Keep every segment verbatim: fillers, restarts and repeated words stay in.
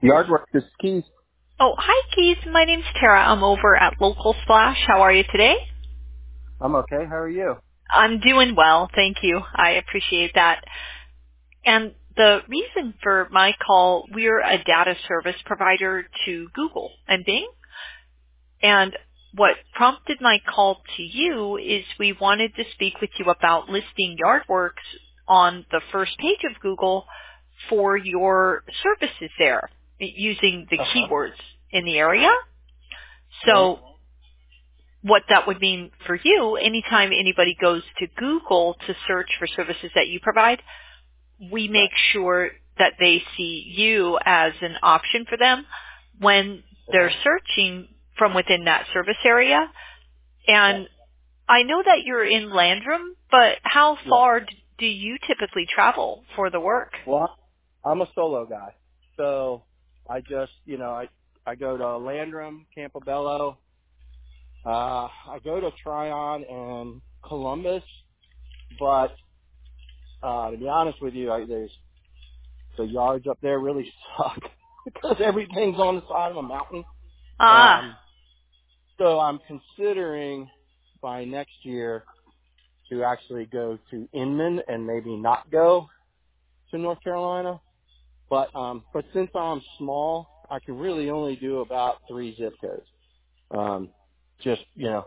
Yardwork is Keith. Oh, hi, Keith. My name's Tara. I'm over at Local Splash. How are you today? I'm okay. How are you? I'm doing well. Thank you. I appreciate that. And the reason for my call, we're a data service provider to Google and Bing. And what prompted my call to you is we wanted to speak with you about listing Yardworks on the first page of Google for your services there using the Uh-huh. keywords in the area. Right. So what that would mean for you, anytime anybody goes to Google to search for services that you provide, we make Right. sure that they see you as an option for them when they're Okay. searching from within that service area. Right. And I know that you're in Landrum, but how Yeah. far d- do you typically travel for the work? Well, I'm a solo guy. So I just, you know, I, I go to Landrum, Campobello. Uh, I go to Tryon and Columbus, but, uh, to be honest with you, I, there's, the yards up there really suck because everything's on the side of a mountain. Ah, Um, so I'm considering by next year to actually go to Inman and maybe not go to North Carolina. But um, but since I'm small, I can really only do about three zip codes. Um, just you know,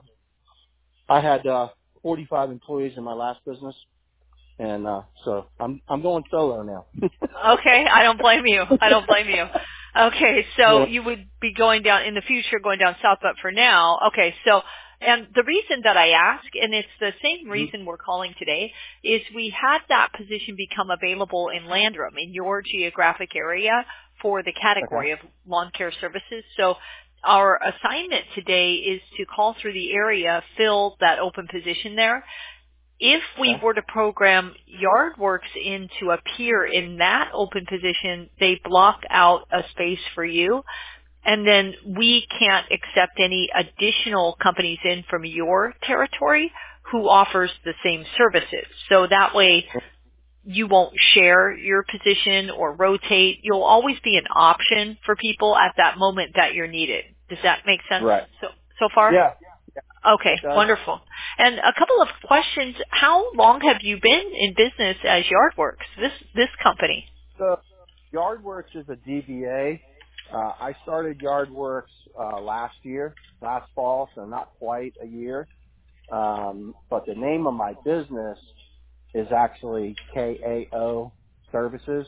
I had uh, forty-five employees in my last business, and uh, so I'm I'm going solo now. okay. I don't blame you. I don't blame you. Okay, so Yeah. you would be going down in the future, going down south, but for now, okay. So, and the reason that I ask, and it's the same Mhm. reason we're calling today, is we had that position become available in Landrum, in your geographic area, for the Okay. category of lawn care services. So, our assignment today is to call through the area, fill that open position there, if we Okay. were to program Yardworks in to appear in that open position, they block out a space for you. And then we can't accept any additional companies in from your territory who offers the same services. So that way you won't share your position or rotate. You'll always be an option for people at that moment that you're needed. Does that make sense Right. so, so far? Yeah. Okay, It does. wonderful. And a couple of questions. How long have you been in business as Yardworks, this this company? So Yardworks is a D B A. Uh, I started Yardworks uh, last year, last fall, so not quite a year. Um, but the name of my business is actually K A O Services,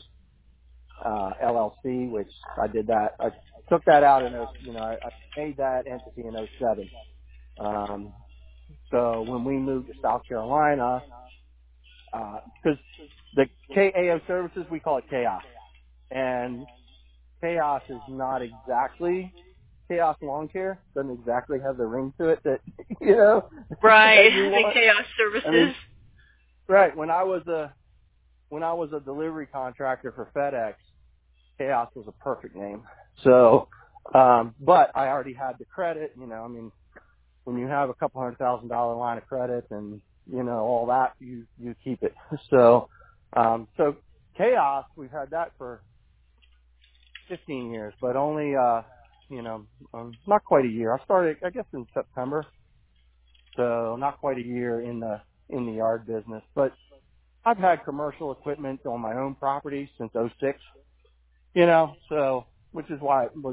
uh, L L C, which I did that. I took that out in, oh- you know, I, I made that entity in oh seven. Um, so when we moved to South Carolina, because the K A O Services, we call it Chaos. And Chaos is not exactly Chaos Lawn Care. Doesn't exactly have the ring to it that, you know, Right, that you the want. Chaos I mean, Services. right, when I was a, when I was a delivery contractor for FedEx, Chaos was a perfect name. So, um, but I already had the credit, you know, I mean, when you have a couple hundred thousand dollar line of credit and, you know, all that, you, you keep it. So, um, so Chaos, we've had that for fifteen years, but only, uh, you know, um, not quite a year. I started, I guess, in September. So not quite a year in the, in the yard business, but I've had commercial equipment on my own property since oh six. You know, so, which is why it was,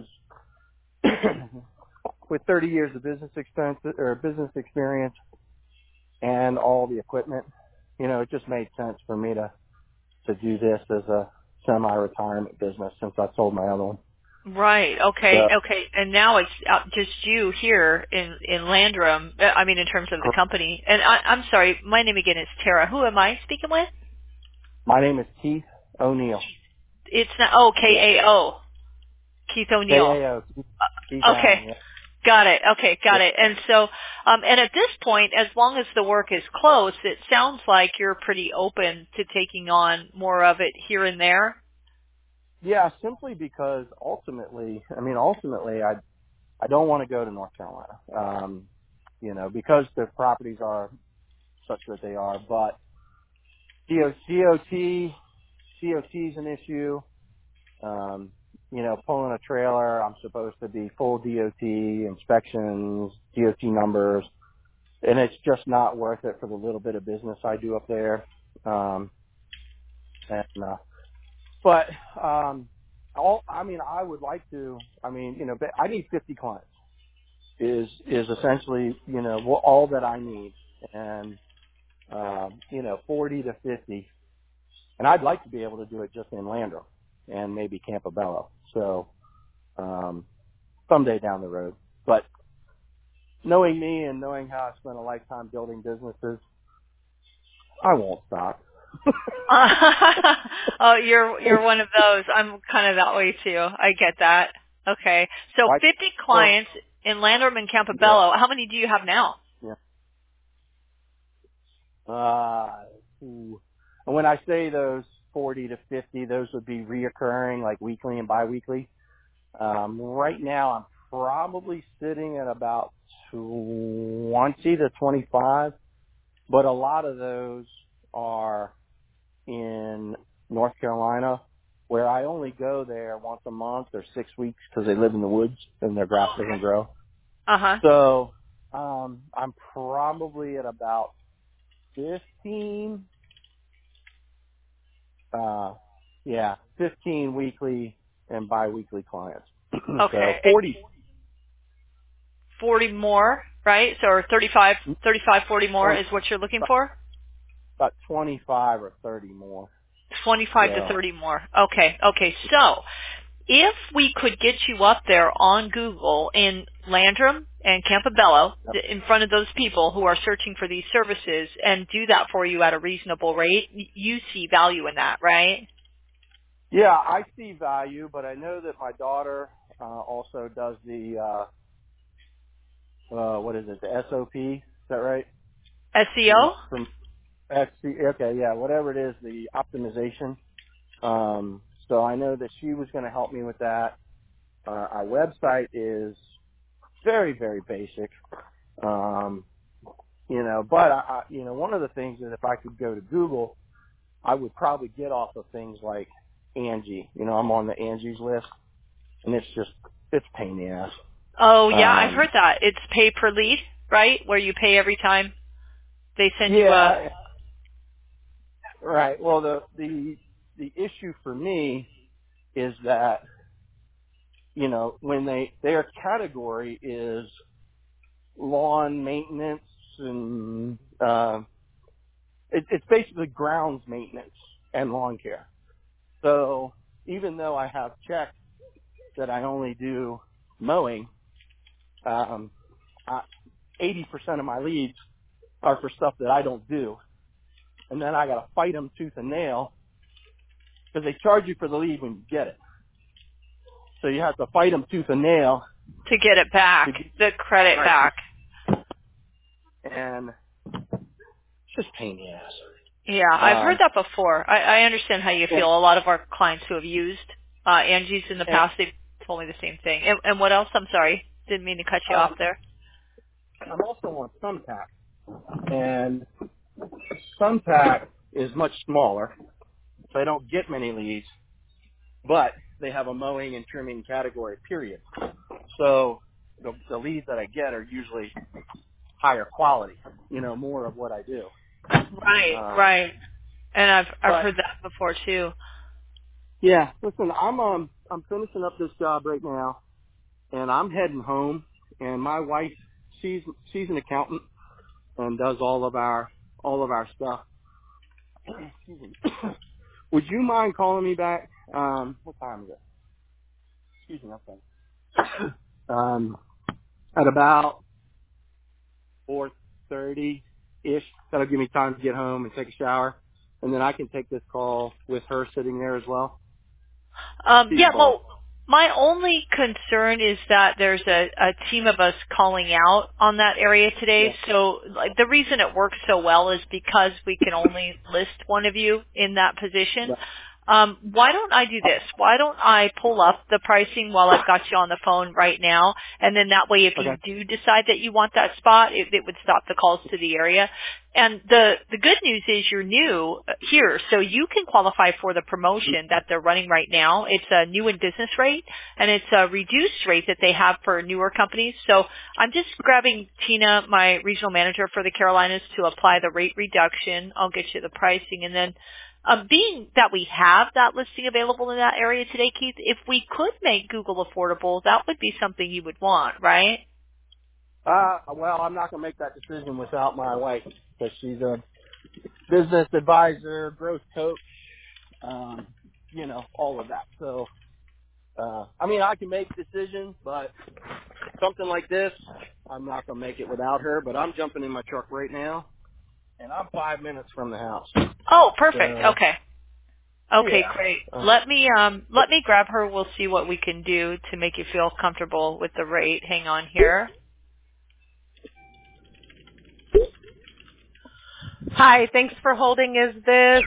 with thirty years of business expense, or business experience and all the equipment, you know, it just made sense for me to, to do this as a semi-retirement business since I sold my other one. Right. Okay. So, Okay. And now it's out just you here in in Landrum. uh, I mean, in terms of the company. And I, I'm sorry. My name again is Tara. Who am I speaking with? my name is Keith O'Neill. It's not. Oh, Yeah. K A O. Keith O'Neill. K A O, Keith, Keith Uh, okay. Allen, yeah. Got it. Okay, Yeah. got it. And so, um, and at this point, as long as the work is close, it sounds like you're pretty open to taking on more of it here and there. Yeah, simply because ultimately, I mean, ultimately, I, I don't want to go to North Carolina, um, you know, because the properties are such that they are, but C O C O T, C O T is an issue. Um, you know, pulling a trailer, I'm supposed to be full D O T, inspections, D O T numbers, and it's just not worth it for the little bit of business I do up there. Um, and, uh, but, um, all, I mean, I would like to, I mean, you know, but I need fifty clients is, is essentially, you know, wh- all that I need. And, um, you know, forty to fifty. And I'd like to be able to do it just in Landrum and maybe Campobello. So, um, someday down the road. But knowing me and knowing how I spent a lifetime building businesses, I won't stop. Oh, you're you're one of those. I'm kind of that way too. I get that. Okay. So Like, fifty so, clients in Landrum and yeah, Campobello. How many do you have now? yeah. Uh, ooh. And when I say those forty to fifty, those would be reoccurring, like weekly and biweekly. Um, right now, I'm probably sitting at about twenty to twenty-five, but a lot of those are in North Carolina, where I only go there once a month or six weeks because they live in the woods and their grass doesn't grow. Uh huh. So um, I'm probably at about fifteen. Uh, yeah, fifteen weekly and biweekly clients. So Okay. forty, forty more, right? So or thirty-five, thirty-five, forty more twenty, is what you're looking for? about twenty-five or thirty more. twenty-five to So thirty more. Okay. Okay. So if we could get you up there on Google in Landrum and Campobello yep. th- in front of those people who are searching for these services and do that for you at a reasonable rate, y- you see value in that, right? Yeah, I see value, but I know that my daughter uh, also does the uh, uh, what is it? The S O P. Is that right? The S E O? from S C. Okay, yeah, whatever it is, the optimization. Um, so I know that she was going to help me with that. Uh, our website is very, very basic. Um, you know, but I, I, you know, one of the things is if I could go to Google, I would probably get off of things like Angie. You know, I'm on the Angie's list, and it's just it's a pain in the ass. Oh, yeah, I've Um, heard that. It's pay per lead, right? Where you pay every time they send you a... yeah, right. Well, the the the issue for me is that you know when they their category is lawn maintenance and uh, it, it's basically grounds maintenance and lawn care. So even though I have checked that I only do mowing, um, I, eighty percent of my leads are for stuff that I don't do. And then I got to fight them tooth and nail because they charge you for the lead when you get it. So you have to fight them tooth and nail To get it back, to get, the credit right. back. And it's just pain in the ass. Yeah, I've heard Um, that before. I, I understand how you and, feel. A lot of our clients who have used uh, Angie's in the and past, they've told me the same thing. And, and what else? I'm sorry. Didn't mean to cut you off um, there. I'm also on Thumbtack. And Thumbtack is much smaller, so I don't get many leads, but they have a mowing and trimming category, period. So the, the leads that I get are usually higher quality, you know, more of what I do. Right, Um, right. And I've I've but heard that before too. yeah, listen, I'm um I'm finishing up this job right now, and I'm heading home. And my wife, she's she's an accountant and does all of our all of our stuff. Excuse me. Would you mind calling me back? Um, what time is it? Excuse me, okay. um, at about four thirty ish. That'll give me time to get home and take a shower, and then I can take this call with her sitting there as well. Um, She's the yeah, boss. well, my only concern is that there's a, a team of us calling out on that area today. Yeah. So like, the reason it works so well is because we can only list one of you in that position. Right. Um, why don't I do this? Why don't I pull up the pricing while I've got you on the phone right now, and then that way if Okay. you do decide that you want that spot, it, it would stop the calls to the area. And the, the good news is you're new here, so you can qualify for the promotion that they're running right now. It's a new in business rate, and it's a reduced rate that they have for newer companies. So I'm just grabbing Tina, my regional manager for the Carolinas, to apply the rate reduction. I'll get you the pricing. And then um, being that we have that listing available in that area today, Keith, if we could make Google affordable, that would be something you would want, right? Uh, well, I'm not going to make that decision without my wife, because she's a business advisor, growth coach, um, you know, all of that. So, uh, I mean, I can make decisions, but something like this, I'm not going to make it without her. But I'm jumping in my truck right now, and I'm five minutes from the house. Oh, perfect. So, okay. Okay, yeah. great. Uh, Let me um let me grab her. We'll see what we can do to make you feel comfortable with the rate. Hang on here. Hi, thanks for holding. Is this